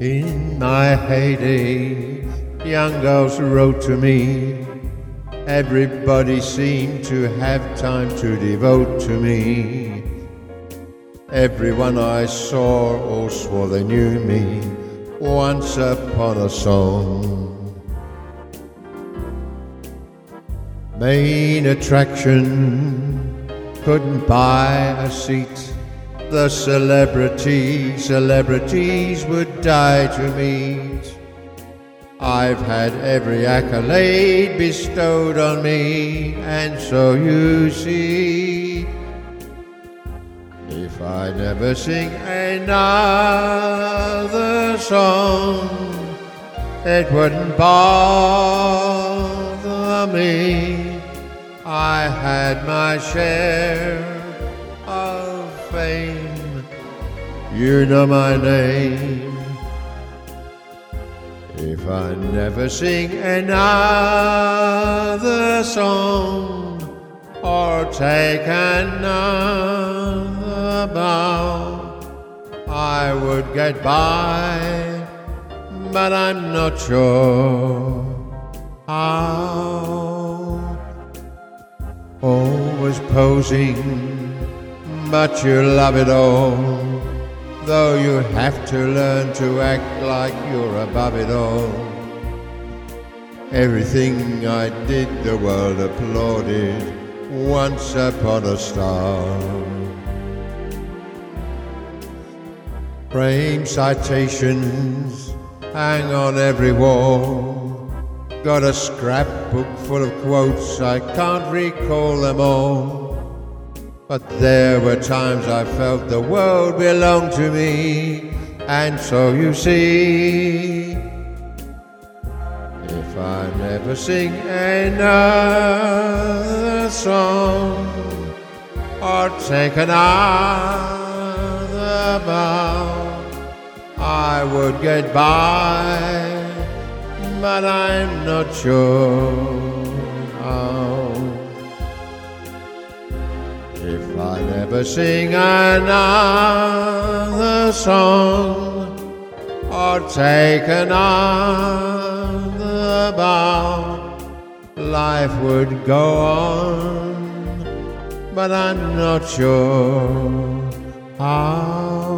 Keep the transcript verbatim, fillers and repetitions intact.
In my heyday, young girls wrote to me. Everybody seemed to have time to devote to me. Everyone I saw all swore they knew me once upon a song. Main attraction, couldn't buy a seat. The celebrities, celebrities would die to meet. I've had every accolade bestowed on me, and so you see, if I never sing another song, it wouldn't bother me. I had my share of fame, you know my name. If I never sing another song or take another bow, I would get by, but I'm not sure how. Always posing, but you love it all, though you have to learn to act like you're above it all. Everything I did the world applauded once upon a star. Frame citations hang on every wall. Got a scrapbook full of quotes, I can't recall them all. But there were times I felt the world belonged to me, and so you see, if I never sing another song or take another bow, I would get by, but I'm not sure how. If I never sing another song or take another bow, life would go on, but I'm not sure how.